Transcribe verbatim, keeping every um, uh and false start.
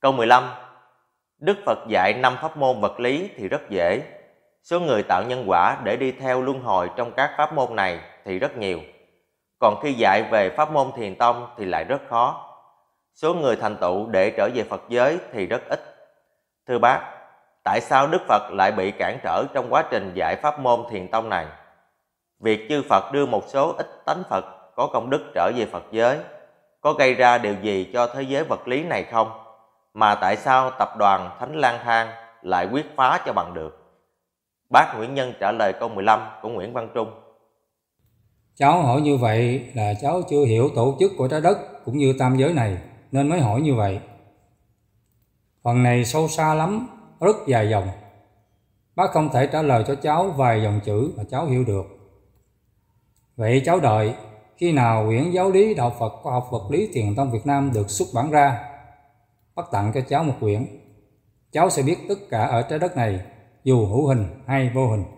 Câu mười lăm. Đức Phật dạy năm pháp môn vật lý thì rất dễ. Số người tạo nhân quả để đi theo luân hồi trong các pháp môn này thì rất nhiều. Còn khi dạy về pháp môn thiền tông thì lại rất khó. Số người thành tựu để trở về Phật giới thì rất ít. Thưa bác, tại sao Đức Phật lại bị cản trở trong quá trình dạy pháp môn thiền tông này? Việc chư Phật đưa một số ít tánh Phật có công đức trở về Phật giới có gây ra điều gì cho thế giới vật lý này không? Mà tại sao tập đoàn Thánh Lang Thang lại quyết phá cho bằng được? Bác Nguyễn Nhân trả lời câu mười lăm của Nguyễn Văn Trung. Cháu hỏi như vậy là cháu chưa hiểu tổ chức của trái đất cũng như tam giới này nên mới hỏi như vậy. Phần này sâu xa lắm, rất dài dòng. Bác không thể trả lời cho cháu vài dòng chữ mà cháu hiểu được. Vậy cháu đợi khi nào quyển giáo lý đạo Phật khoa học vật lý thiền tông Việt Nam được xuất bản ra, bác tặng cho cháu một quyển. Cháu sẽ biết tất cả ở trái đất này, dù hữu hình hay vô hình.